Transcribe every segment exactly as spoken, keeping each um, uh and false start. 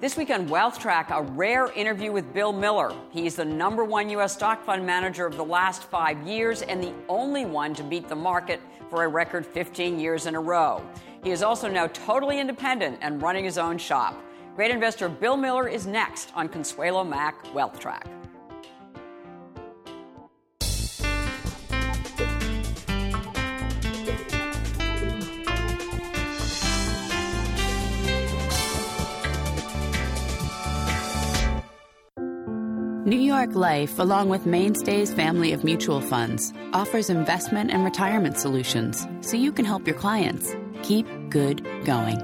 This week on Wealth Track, a rare interview with Bill Miller. He's the number one U S stock fund manager of the last five years and the only one to beat the market for a record fifteen years in a row. He is also now totally independent and running his own shop. Great investor Bill Miller is next on Consuelo Mack Wealth Track. New York Life, along with Mainstay's family of mutual funds, offers investment and retirement solutions so you can help your clients keep good going.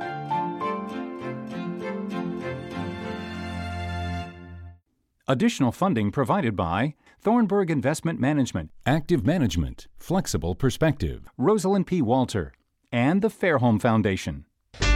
Additional funding provided by Thornburg Investment Management, Active Management, Flexible Perspective, Rosalind P. Walter, and the Fairholme Foundation.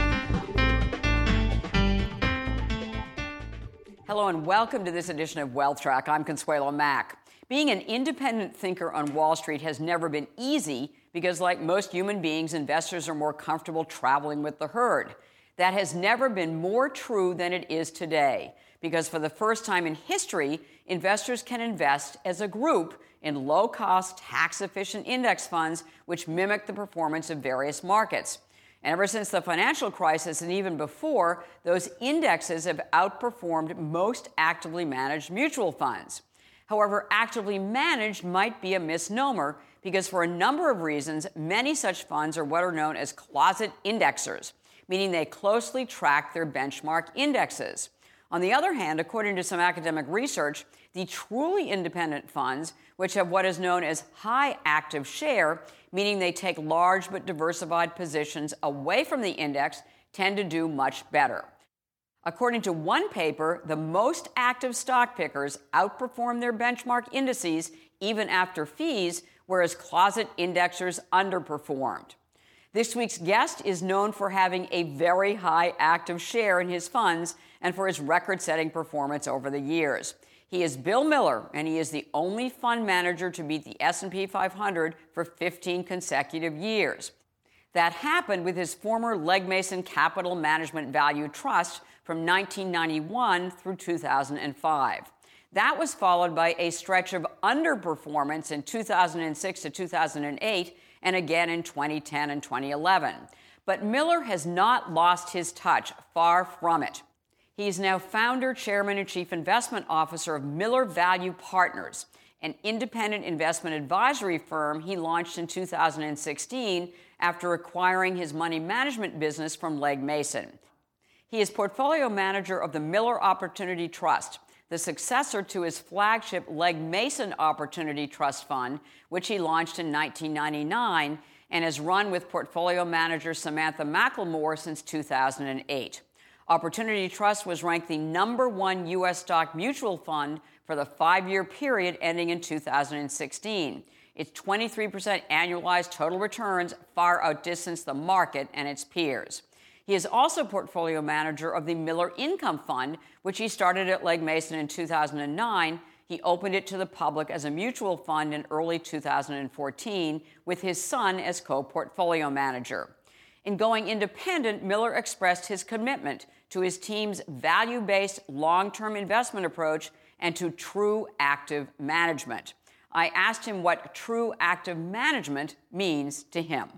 Hello and welcome to this edition of Wealth Track. I'm Consuelo Mack. Being an independent thinker on Wall Street has never been easy because, like most human beings, investors are more comfortable traveling with the herd. That has never been more true than it is today because for the first time in history, investors can invest as a group in low-cost, tax-efficient index funds which mimic the performance of various markets. And ever since the financial crisis and even before, those indexes have outperformed most actively managed mutual funds. However, actively managed might be a misnomer because for a number of reasons, many such funds are what are known as closet indexers, meaning they closely track their benchmark indexes. On the other hand, according to some academic research, the truly independent funds, which have what is known as high active share, meaning they take large but diversified positions away from the index, tend to do much better. According to one paper, the most active stock pickers outperform their benchmark indices even after fees, whereas closet indexers underperformed. This week's guest is known for having a very high active share in his funds and for his record-setting performance over the years. He is Bill Miller, and he is the only fund manager to beat the S and P five hundred for fifteen consecutive years. That happened with his former Legg Mason Capital Management Value Trust from nineteen ninety-one through two thousand five. That was followed by a stretch of underperformance in two thousand six to two thousand eight and again in twenty ten and twenty eleven. But Miller has not lost his touch, far from it. He is now founder, chairman, and chief investment officer of Miller Value Partners, an independent investment advisory firm he launched in two thousand sixteen after acquiring his money management business from Legg Mason. He is portfolio manager of the Miller Opportunity Trust, the successor to his flagship Legg Mason Opportunity Trust Fund, which he launched in nineteen ninety-nine and has run with portfolio manager Samantha McLemore since two thousand eight. Opportunity Trust was ranked the number one U S stock mutual fund for the five-year period ending in two thousand sixteen. Its twenty-three percent annualized total returns far outdistance the market and its peers. He is also portfolio manager of the Miller Income Fund, which he started at Legg Mason in two thousand nine. He opened it to the public as a mutual fund in early two thousand fourteen with his son as co-portfolio manager. In going independent, Miller expressed his commitment to his team's value-based long-term investment approach and to true active management. I asked him what true active management means to him.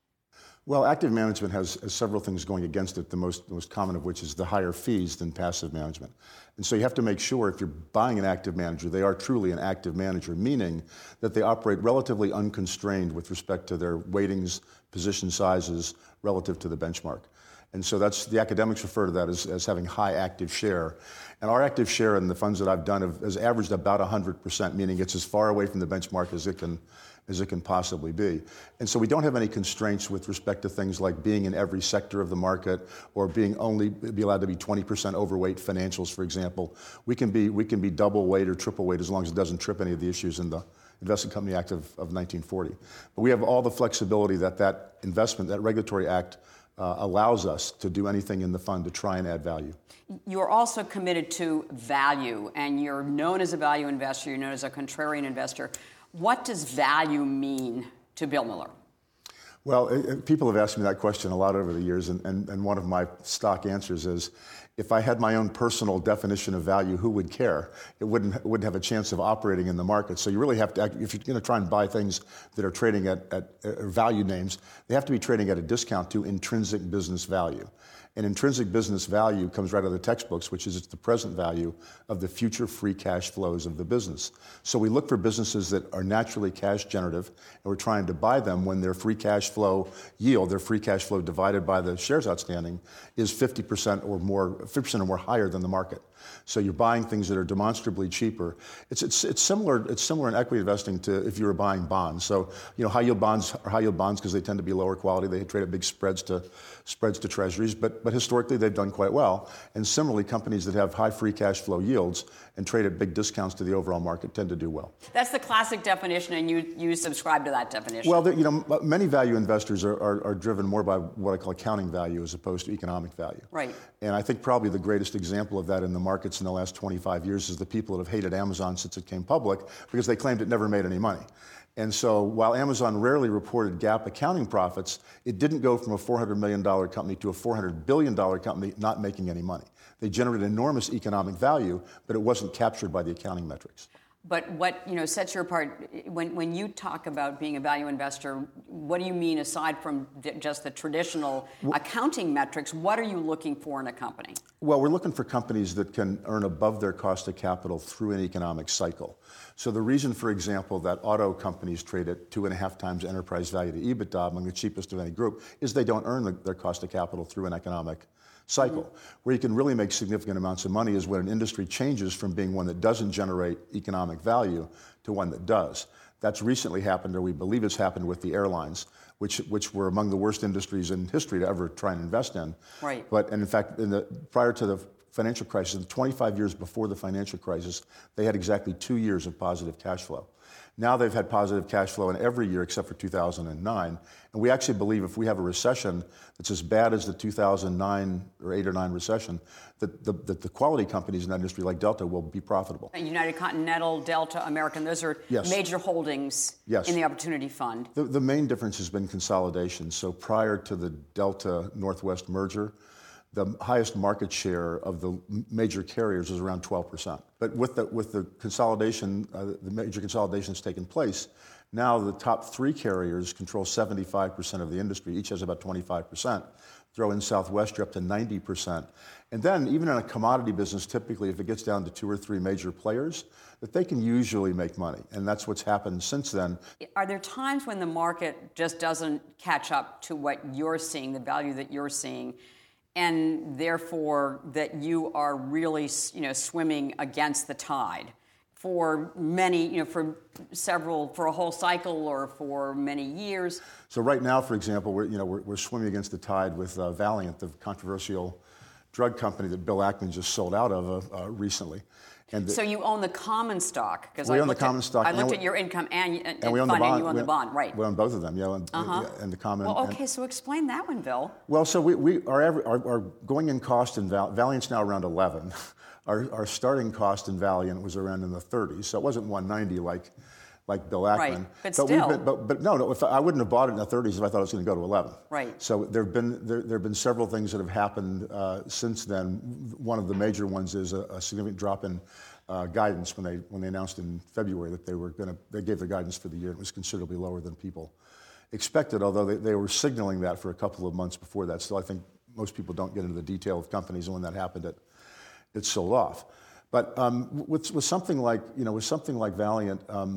Well, active management has, has several things going against it, the most, the most common of which is the higher fees than passive management. And so you have to make sure if you're buying an active manager, they are truly an active manager, meaning that they operate relatively unconstrained with respect to their weightings, position sizes relative to the benchmark. And so that's, the academics refer to that as, as having high active share. And our active share in the funds that I've done have, has averaged about one hundred percent, meaning it's as far away from the benchmark as it can as it can possibly be. And so we don't have any constraints with respect to things like being in every sector of the market or being only be allowed to be twenty percent overweight financials, for example. We can be we can be double weight or triple weight as long as it doesn't trip any of the issues in the Investment Company Act of, of nineteen forty. But we have all the flexibility that that investment, that regulatory act uh, allows us to do anything in the fund to try and add value. You're also committed to value, and you're known as a value investor, you're known as a contrarian investor. What does value mean to Bill Miller? Well, it, it, people have asked me that question a lot over the years, and, and, and one of my stock answers is, if I had my own personal definition of value, who would care? It wouldn't, it wouldn't have a chance of operating in the market. So you really have to, if you're going to try and buy things that are trading at, at uh, value names, they have to be trading at a discount to intrinsic business value. And intrinsic business value comes right out of the textbooks, which is it's the present value of the future free cash flows of the business. So we look for businesses that are naturally cash generative, and we're trying to buy them when their free cash flow yield, their free cash flow divided by the shares outstanding, is fifty percent or more, fifty percent or more higher than the market. So you're buying things that are demonstrably cheaper. It's, it's, it's similar It's similar in equity investing to if you were buying bonds. So, you know, high yield bonds are high yield bonds because they tend to be lower quality. They trade at big spreads to spreads to treasuries, but, but historically they've done quite well. And similarly, companies that have high free cash flow yields and trade at big discounts to the overall market tend to do well. That's the classic definition, and you, you subscribe to that definition. Well, you know, many value investors are, are, are driven more by what I call accounting value as opposed to economic value. Right. And I think probably the greatest example of that in the markets in the last twenty-five years is the people that have hated Amazon since it came public because they claimed it never made any money. And so while Amazon rarely reported GAAP accounting profits, it didn't go from a four hundred million dollars company to a four hundred billion dollars company not making any money. They generated enormous economic value, but it wasn't captured by the accounting metrics. But what, you know, sets you apart, when, when you talk about being a value investor, what do you mean aside from just the traditional well, accounting metrics? What are you looking for in a company? Well, we're looking for companies that can earn above their cost of capital through an economic cycle. So the reason, for example, that auto companies trade at two and a half times enterprise value to EBITDA among the cheapest of any group is they don't earn the, their cost of capital through an economic cycle. Mm-hmm. Where you can really make significant amounts of money is when an industry changes from being one that doesn't generate economic value to one that does. That's recently happened, or we believe it's happened with the airlines, which which were among the worst industries in history to ever try and invest in. Right. But and in fact, in the prior to the financial crisis, in twenty-five years before the financial crisis, they had exactly two years of positive cash flow. Now they've had positive cash flow in every year except for two thousand nine. And we actually believe if we have a recession that's as bad as the two thousand nine or eight or nine recession, that the, that the quality companies in that industry like Delta will be profitable. United Continental, Delta, American, those are yes. major holdings yes. in the Opportunity Fund. The, the main difference has been consolidation. So prior to the Delta Northwest merger, the highest market share of the major carriers is around twelve percent. But with the, with the consolidation, uh, the major consolidation that's taken place, now the top three carriers control seventy-five percent of the industry. Each has about twenty-five percent. Throw in Southwest, you're up to ninety percent. And then even in a commodity business, typically if it gets down to two or three major players, that they can usually make money. And that's what's happened since then. Are there times when the market just doesn't catch up to what you're seeing, the value that you're seeing, and therefore that you are really, you know, swimming against the tide for many, you know, for several, for a whole cycle or for many years? So right now, for example, we're, you know, we're, we're swimming against the tide with uh, Valeant, the controversial drug company that Bill Ackman just sold out of uh, recently. And the, so you own the common stock? Because we I own the common at, stock. I looked we, at your income and, and, and we own fund, the bond. And you own we, the bond, right? We own both of them, yeah, and, uh-huh. and the common. Well, okay, and, so explain that one, Bill. Well, so we, we our, our, our going in cost in Val, Valiant's now around eleven. Our, our starting cost in Valiant was around in the thirties, so it wasn't one ninety like like Bill Ackman. Right, but, but still. Been, but, but no, no if I, I wouldn't have bought it in the thirties if I thought it was going to go to eleven. Right. So there have been there, there have been several things that have happened uh, since then. One of the major ones is a, a significant drop in uh, guidance when they when they announced in February that they were going to they gave their guidance for the year. It was considerably lower than people expected, although they, they were signaling that for a couple of months before that. Still, I think most people don't get into the detail of companies, and when that happened, it it sold off. But um, with, with something like, you know, with something like Valiant, um,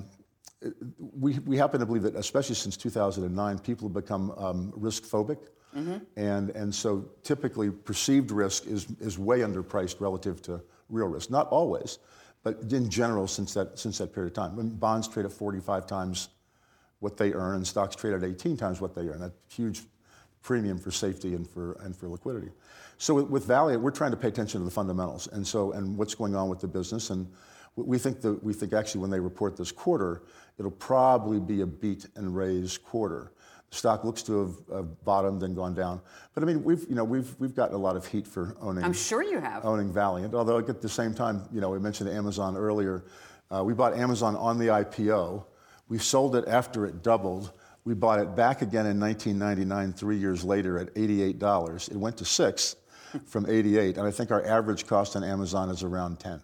we we happen to believe that, especially since two thousand nine, people have become um, risk phobic, mm-hmm. and and so typically perceived risk is is way underpriced relative to real risk. Not always, but in general, since that since that period of time, when bonds trade at forty-five times what they earn, and stocks trade at eighteen times what they earn, that huge premium for safety and for and for liquidity. So with, with Valiant, we're trying to pay attention to the fundamentals, and so and what's going on with the business, and we think that we think actually when they report this quarter, it'll probably be a beat and raise quarter. The stock looks to have, have bottomed and gone down, but I mean we've you know we've we've gotten a lot of heat for owning. I'm sure you have owning Valiant. Although at the same time, you know, we mentioned Amazon earlier. Uh, we bought Amazon on the I P O. We sold it after it doubled. We bought it back again in nineteen ninety-nine, three years later at eighty-eight dollars. It went to six from eighty-eight, and I think our average cost on Amazon is around ten.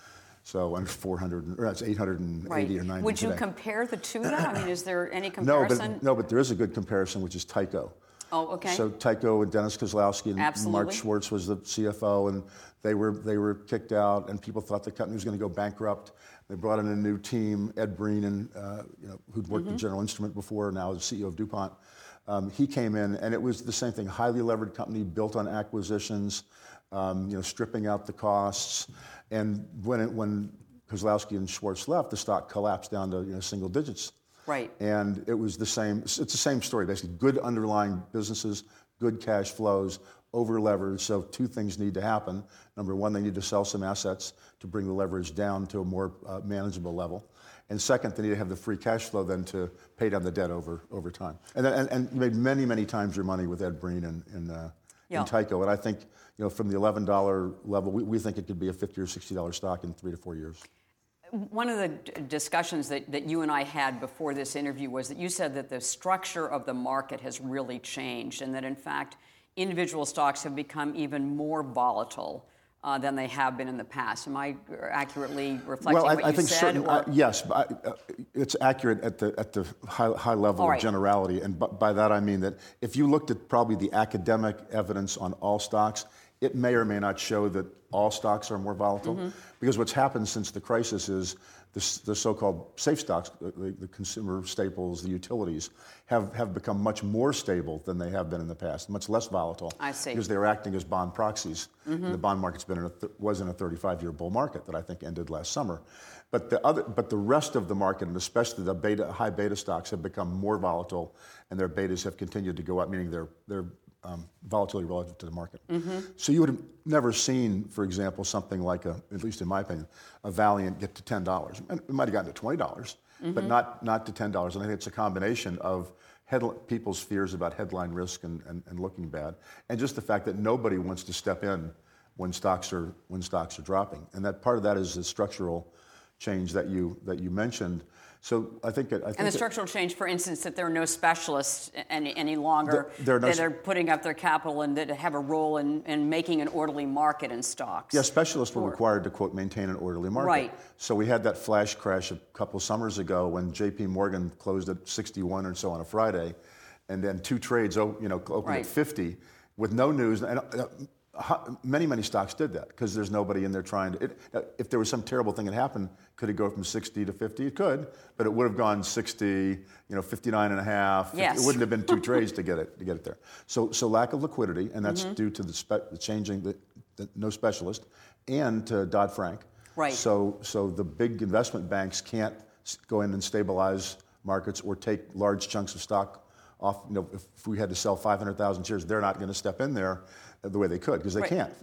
So under four hundred, or that's eight hundred eighty right. or ninety Would today. you compare the two, though? I mean, is there any No, comparison? but no, but there is a good comparison, which is Tyco. Oh, okay. So Tyco and Dennis Kozlowski and Absolutely. Mark Schwartz was the C F O, and they were they were kicked out, and people thought the company was going to go bankrupt. They brought in a new team, Ed Breen, and uh, you know, who'd worked Mm-hmm. at General Instrument before, now is C E O of DuPont. Um, he came in, and it was the same thing: highly levered company, built on acquisitions, um, you know, stripping out the costs. And when it, when Kozlowski and Schwartz left, the stock collapsed down to you know single digits. Right. And it was the same. It's the same story, basically. Good underlying businesses, good cash flows, over leveraged. So two things need to happen. Number one, they need to sell some assets to bring the leverage down to a more uh, manageable level. And second, they need to have the free cash flow then to pay down the debt over over time. And then, and, and you made many, many times your money with Ed Breen and, and, uh, yeah. and Tyco. And I think you know from the eleven dollars level, we, we think it could be a fifty or sixty dollars stock in three to four years. One of the d- discussions that, that you and I had before this interview was that you said that the structure of the market has really changed and that, in fact, individual stocks have become even more volatile uh, than they have been in the past. Am I accurately reflecting well, I, what I you think said? certain, or? uh, yes, but I, uh, it's accurate at the at the high, high level All right. of generality, and b- by that I mean that if you looked at probably the academic evidence on all stocks, it may or may not show that all stocks are more volatile, mm-hmm. because what's happened since the crisis is the, the so-called safe stocks, the, the consumer staples, the utilities, have, have become much more stable than they have been in the past, much less volatile. I see. Because they're acting as bond proxies. Mm-hmm. And the bond market's been in a th- was in a thirty-five-year bull market that I think ended last summer. But the other, but the rest of the market, and especially the beta, high beta stocks, have become more volatile, and their betas have continued to go up, meaning their their um, volatility relative to the market. Mm-hmm. So you would have never seen, for example, something like a, at least in my opinion, a Valiant get to ten dollars. And it might have gotten to twenty dollars, mm-hmm. but not not to ten dollars. And I think it's a combination of head, people's fears about headline risk and, and, and looking bad, and just the fact that nobody wants to step in when stocks are when stocks are dropping. And that part of that is the structural change that you that you mentioned. So I think it, I think and the it, structural change, for instance, that there are no specialists any, any longer there, there are no that are putting up their capital and that have a role in, in making an orderly market in stocks. Yeah, specialists were or, required to, quote, maintain an orderly market. Right. So we had that flash crash a couple summers ago when J P Morgan closed at sixty-one or so on a Friday, and then two trades, you know, opened right. at fifty with no news. And uh, many, many stocks did that because there's nobody in there trying to. It, if there was some terrible thing that happened, could it go from sixty to fifty? It could, but it would have gone sixty, you know, fifty-nine and a half. Yes. It wouldn't have been two trades to get it to get it there. So, so lack of liquidity, and that's mm-hmm. due to the, spe- the changing the, the no specialist, and to Dodd-Frank. Right. So, so the big investment banks can't go in and stabilize markets or take large chunks of stock off. You know, if, if we had to sell five hundred thousand shares, they're not going to step in there the way they could because they right. can't,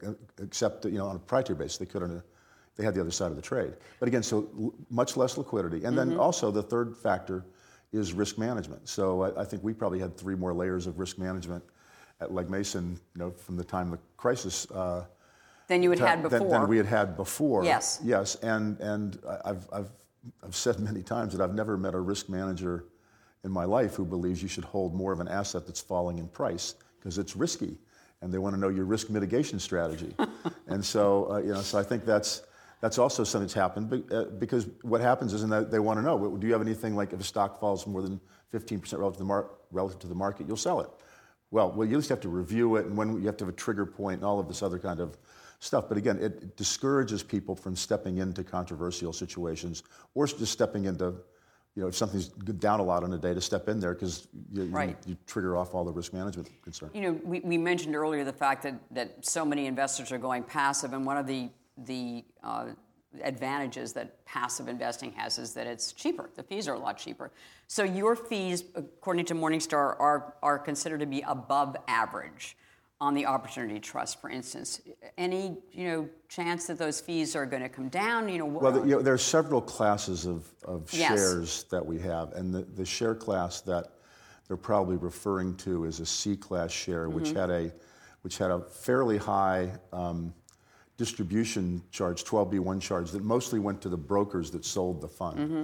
except you know on a proprietary basis. They could on a, they had the other side of the trade. But again, so l- much less liquidity, and mm-hmm. then also the third factor is risk management. So I, I think we probably had three more layers of risk management at Legg Mason, you know, from the time of the crisis. Uh, than you had than, had before. Than, than we had had before. Yes. Yes, and and I've I've I've said many times that I've never met a risk manager in my life who believes you should hold more of an asset that's falling in price because it's risky, and they want to know your risk mitigation strategy. And so, uh, you know, so I think that's that's also something that's happened because what happens is, and they want to know, do you have anything like if a stock falls more than fifteen percent relative to the mar- relative to the market, you'll sell it. Well, well, you at least have to review it, and when you have to have a trigger point and all of this other kind of stuff. But again, it discourages people from stepping into controversial situations or just stepping into, you know, if something's down a lot on a day, to step in there because you, right. you, you trigger off all the risk management concerns. You know, we, we mentioned earlier the fact that, that so many investors are going passive, and one of the the uh, advantages that passive investing has is that it's cheaper. The fees are a lot cheaper. So your fees, according to Morningstar, are are considered to be above average on the Opportunity Trust, for instance. Any, you know, chance that those fees are going to come down? You know, well, the, you know, there are several classes of, of yes. shares that we have, and the, the share class that they're probably referring to is a C-class share, mm-hmm. which had a which had a fairly high um, distribution charge, twelve B one charge, that mostly went to the brokers that sold the fund. Mm-hmm.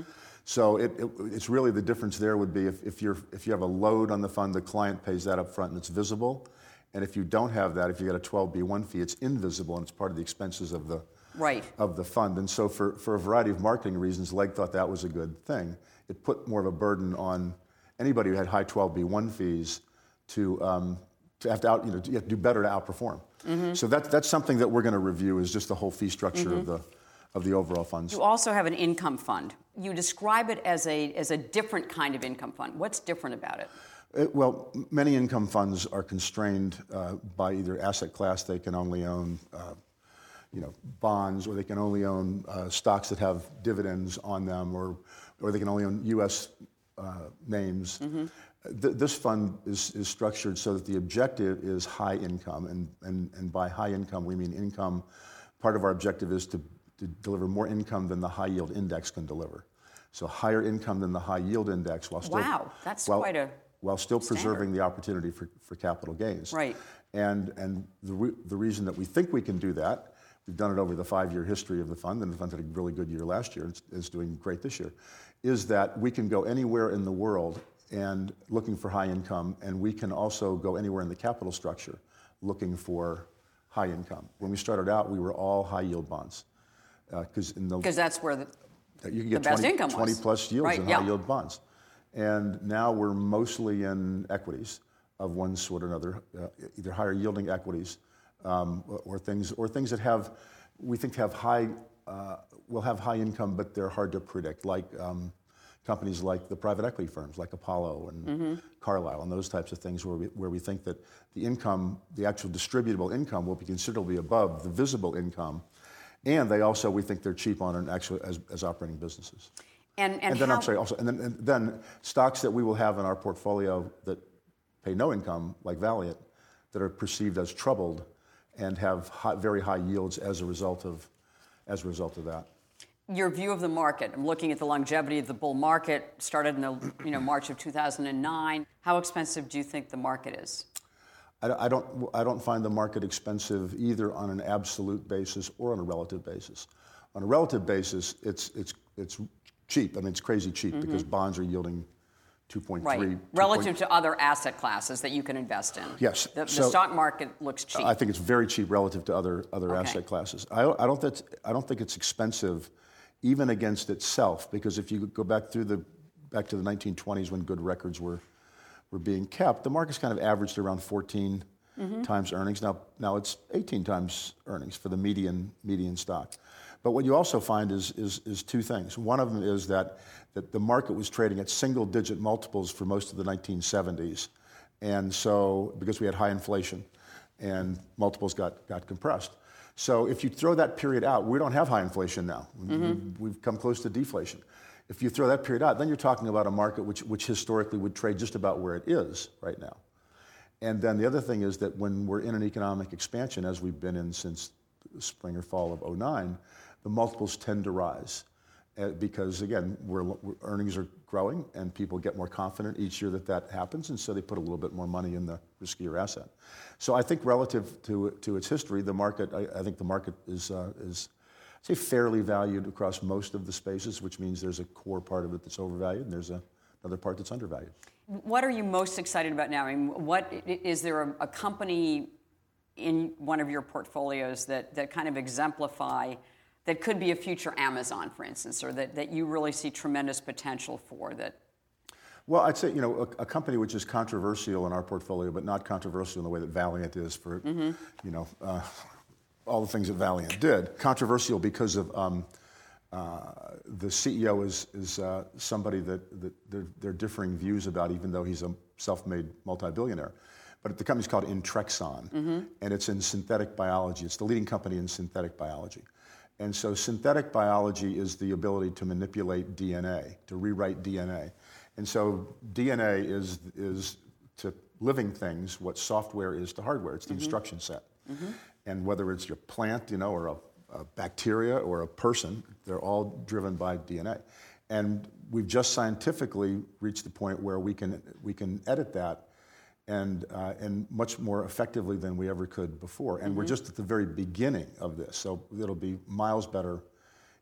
So it, it, it's really the difference there would be if, if, you're, if you have a load on the fund, the client pays that up front and it's visible. And if you don't have that, if you get a twelve B one fee, it's invisible and it's part of the expenses of the, right. of the fund. And so for, for a variety of marketing reasons, Legg thought that was a good thing. It put more of a burden on anybody who had high twelve B one fees to, um, to have to out, you know, to do better to outperform. Mm-hmm. So that, that's something that we're going to review is just the whole fee structure mm-hmm. of the of the overall funds. You also have an income fund. You describe it as a as a different kind of income fund. What's different about it? It, well, many income funds are constrained uh, by either asset class. They can only own, uh, you know, bonds, or they can only own uh, stocks that have dividends on them, or or they can only own U S uh, names. Mm-hmm. Th- this fund is, is structured so that the objective is high income, and, and, and by high income we mean income. Part of our objective is to, to deliver more income than the high yield index can deliver. So higher income than the high yield index, while still wow, that's while, quite a while still standard. Preserving the opportunity for, for capital gains. Right. And and the re- the reason that we think we can do that, we've done it over the five-year history of the fund, and the fund had a really good year last year. It's, it's doing great this year. Is that we can go anywhere in the world and looking for high income, and we can also go anywhere in the capital structure looking for high income. When we started out, we were all high yield bonds, because uh, in the because that's where the, you can get the best twenty, income was. twenty plus yields right, in yeah. high yield bonds. And now we're mostly in equities of one sort or another, uh, either higher yielding equities um, or things or things that have, we think have high, uh, will have high income, but they're hard to predict, like um, companies like the private equity firms, like Apollo and mm-hmm. Carlyle, and those types of things where we, where we think that the income, the actual distributable income will be considerably above the visible income. And they also, we think they're cheap on an actual as, as operating businesses. And, and, and then how, I'm sorry, also, and then, and then stocks that we will have in our portfolio that pay no income, like Valiant, that are perceived as troubled and have high, very high yields as a result of, as a result of that. Your view of the market. I'm looking at the longevity of the bull market. Started in the you know March of two thousand nine. How expensive do you think the market is? I, I don't. I don't find the market expensive either on an absolute basis or on a relative basis. On a relative basis, it's it's it's cheap. I mean, it's crazy cheap mm-hmm. because bonds are yielding two point three. Right. Relative to other asset classes that you can invest in. Yes. The, so, the stock market looks cheap. I think it's very cheap relative to other other okay. asset classes. I, I don't. That's, I don't think it's expensive, even against itself, because if you go back through the back to the nineteen twenties when good records were were being kept, the market's kind of averaged around fourteen mm-hmm. times earnings. Now now it's eighteen times earnings for the median median stock. But what you also find is, is, is two things. One of them is that, that the market was trading at single-digit multiples for most of the nineteen seventies. And so, because we had high inflation, and multiples got, got compressed. So if you throw that period out, we don't have high inflation now. Mm-hmm. We've come close to deflation. If you throw that period out, then you're talking about a market which, which historically would trade just about where it is right now. And then the other thing is that when we're in an economic expansion, as we've been in since the spring or fall of oh nine, the multiples tend to rise uh, because, again, we're, we're, earnings are growing and people get more confident each year that that happens, and so they put a little bit more money in the riskier asset. So I think relative to to its history, the market, I, I think the market is, uh, is say, fairly valued across most of the spaces, which means there's a core part of it that's overvalued and there's a, another part that's undervalued. What are you most excited about now? I mean, what, is there a, a company in one of your portfolios that, that kind of exemplify that could be a future Amazon, for instance, or that, that you really see tremendous potential for? That. Well, I'd say, you know, a, a company which is controversial in our portfolio, but not controversial in the way that Valiant is for, mm-hmm. you know, uh, all the things that Valiant did. Controversial because of um, uh, the C E O is, is uh, somebody that, that there, there are differing views about, even though he's a self-made multi-billionaire. But the company's called Intrexon, mm-hmm. and it's in synthetic biology. It's the leading company in synthetic biology. And so synthetic biology is the ability to manipulate D N A, to rewrite D N A. And so D N A is, is to living things what software is to hardware. It's the mm-hmm. instruction set. Mm-hmm. And whether it's your plant, you know, or a, a bacteria or a person, they're all driven by D N A. And we've just scientifically reached the point where we can, we can edit that and uh, and much more effectively than we ever could before. And mm-hmm. we're just at the very beginning of this. So it'll be miles better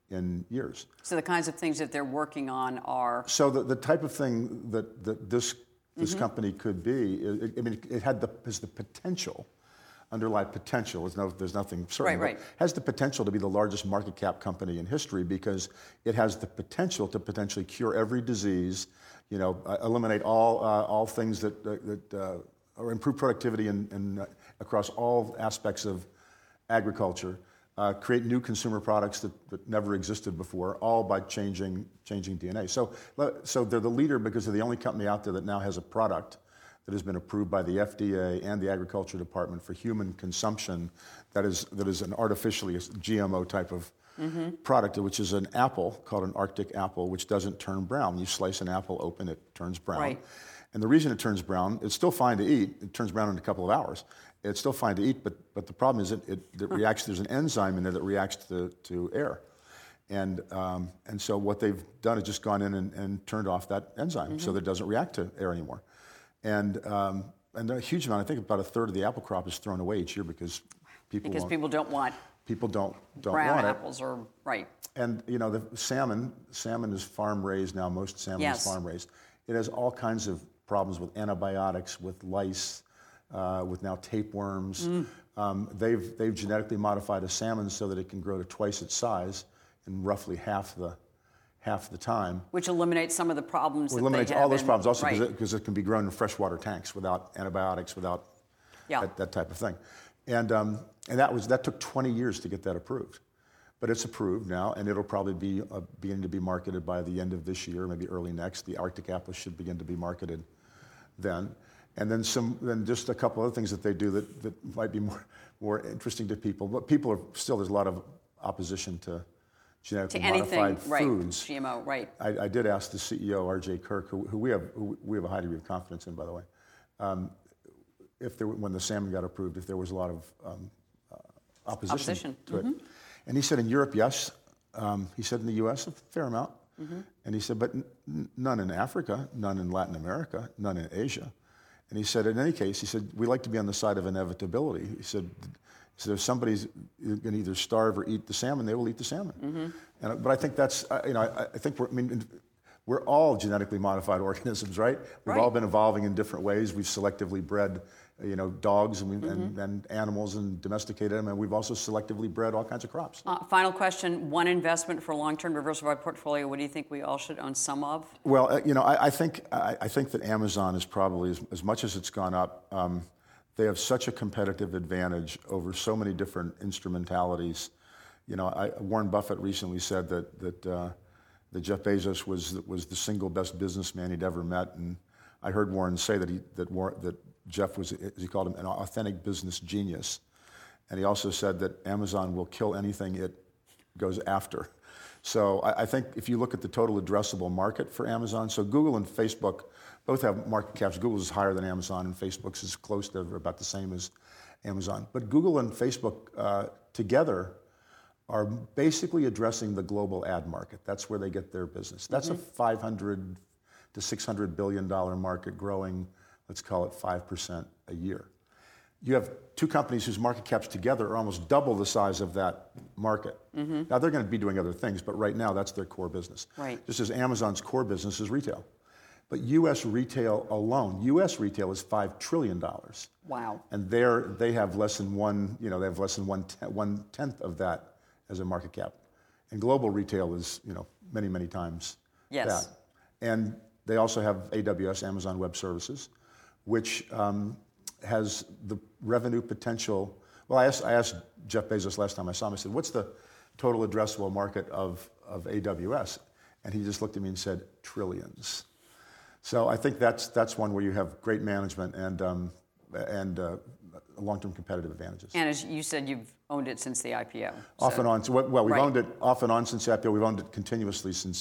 in years. So the kinds of things that they're working on are... So the, the type of thing that, that this this mm-hmm. company could be, it, I mean, it had the, has the potential, underlying potential, there's, no, there's nothing certain, right, right. has the potential to be the largest market cap company in history because it has the potential to potentially cure every disease, you know, uh, eliminate all uh, all things that, uh, that uh, or improve productivity in, in, uh, across all aspects of agriculture, uh, create new consumer products that, that never existed before, all by changing changing D N A. So, so they're the leader because they're the only company out there that now has a product that has been approved by the F D A and the Agriculture Department for human consumption that is that is an artificially G M O type of mm-hmm. product, which is an apple called an Arctic apple, which doesn't turn brown. When you slice an apple open, it turns brown. Right. And the reason it turns brown, it's still fine to eat. It turns brown in a couple of hours. It's still fine to eat, but but the problem is it, it, it reacts. There's an enzyme in there that reacts to, to air, and um, and so what they've done is just gone in and, and turned off that enzyme mm-hmm. so that it doesn't react to air anymore, and um, and a huge amount. I think about a third of the apple crop is thrown away each year because people because won't, people don't want people don't don't brown want apples it. or right. And you know the salmon salmon is farm raised now. Most salmon yes. is farm raised. It has all kinds of problems with antibiotics, with lice. Uh, with now tapeworms. Mm. Um, they've, they've genetically modified a salmon so that it can grow to twice its size in roughly half the, half the time. Which eliminates some of the problems well, that eliminates they have all those in, problems also because right. it, it can be grown in freshwater tanks without antibiotics, without yeah. that, that type of thing. And, um, and that, was, that took twenty years to get that approved. But it's approved now, and it'll probably be uh, beginning to be marketed by the end of this year, maybe early next. The Arctic apple should begin to be marketed then. And then some, then just a couple other things that they do that, that might be more, more interesting to people. But people are still, there's a lot of opposition to genetically to anything, modified right, foods. G M O, right. I, I did ask the C E O, R J Kirk, who, who we have who we have a high degree of confidence in, by the way, um, if there, when the salmon got approved, if there was a lot of um, uh, opposition, opposition to mm-hmm. it. And he said in Europe, yes. Um, he said in the U S, a fair amount. Mm-hmm. And he said, but n- none in Africa, none in Latin America, none in Asia. And he said, in any case, he said, we like to be on the side of inevitability. He said, he said if somebody's going to either starve or eat the salmon, they will eat the salmon. Mm-hmm. And, but I think that's, you know, I, I think we're, I mean, we're all genetically modified organisms, right? We've right. all been evolving in different ways. We've selectively bred, you know, dogs and, we, mm-hmm. and, and animals and domesticated them, and we've also selectively bred all kinds of crops. Uh, final question, one investment for a long-term diversified portfolio, what do you think we all should own some of? Well, uh, you know, I, I think I, I think that Amazon is probably, as, as much as it's gone up, um, they have such a competitive advantage over so many different instrumentalities. You know, I, Warren Buffett recently said that that, uh, that Jeff Bezos was was the single best businessman he'd ever met, and I heard Warren say that he that Warren, that Jeff was, as he called him, an authentic business genius, and he also said that Amazon will kill anything it goes after. So I, I think if you look at the total addressable market for Amazon, so Google and Facebook both have market caps. Google's is higher than Amazon, and Facebook's is close to about the same as Amazon. But Google and Facebook uh, together are basically addressing the global ad market. That's where they get their business. That's mm-hmm. a five hundred to six hundred billion dollars market growing, let's call it five percent a year. You have two companies whose market caps together are almost double the size of that market. Mm-hmm. Now, they're going to be doing other things, but right now, that's their core business. Right. Just as Amazon's core business is retail. But U S retail alone, U S retail is five trillion dollars. Wow. And they're, they have less than one, you know, they have less than one, ten, one tenth of that as a market cap. And global retail is, you know, many, many times yes. that. And they also have A W S, Amazon Web Services, which um, has the revenue potential. Well, I asked, I asked Jeff Bezos last time I saw him, I said, what's the total addressable market of, of A W S? And he just looked at me and said, trillions. So I think that's that's one where you have great management and um, and uh, long-term competitive advantages. And as you said, you've owned it since the I P O. Off so. and on. So, well, we've right. owned it off and on since the I P O. We've owned it continuously since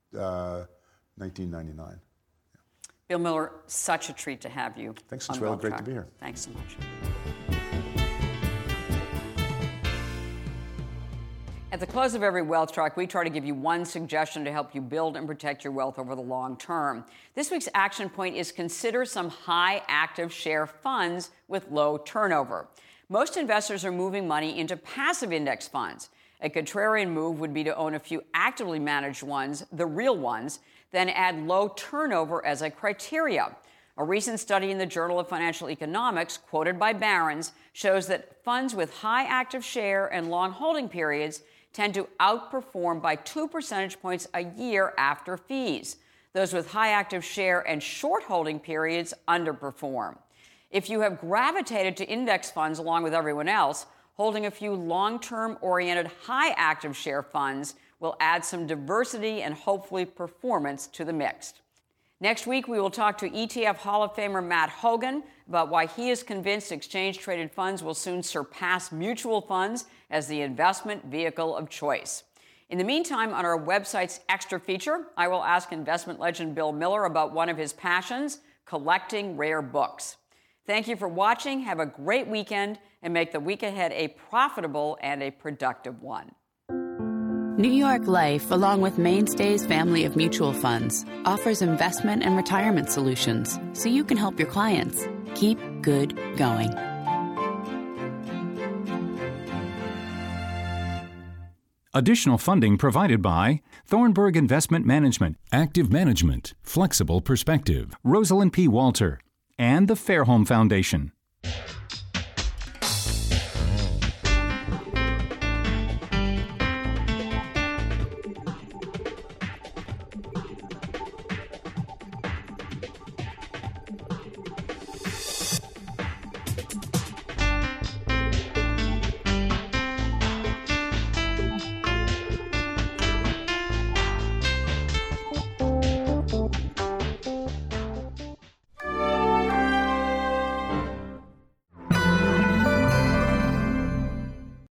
uh, nineteen ninety-nine. Bill Miller, such a treat to have you. Thanks, Consuelo. Great to be here. Thanks so much. At the close of every Wealth Track, we try to give you one suggestion to help you build and protect your wealth over the long term. This week's action point is consider some high active share funds with low turnover. Most investors are moving money into passive index funds. A contrarian move would be to own a few actively managed ones, the real ones, then add low turnover as a criteria. A recent study in the Journal of Financial Economics, quoted by Barron's, shows that funds with high active share and long holding periods tend to outperform by two percentage points a year after fees. Those with high active share and short holding periods underperform. If you have gravitated to index funds along with everyone else, holding a few long-term oriented high active share funds will add some diversity and hopefully performance to the mix. Next week, we will talk to E T F Hall of Famer Matt Hogan about why he is convinced exchange-traded funds will soon surpass mutual funds as the investment vehicle of choice. In the meantime, on our website's extra feature, I will ask investment legend Bill Miller about one of his passions, collecting rare books. Thank you for watching. Have a great weekend and make the week ahead a profitable and a productive one. New York Life, along with Mainstay's family of mutual funds, offers investment and retirement solutions so you can help your clients keep good going. Additional funding provided by Thornburg Investment Management, Active Management, Flexible Perspective, Rosalind P. Walter, and the Fairholme Foundation.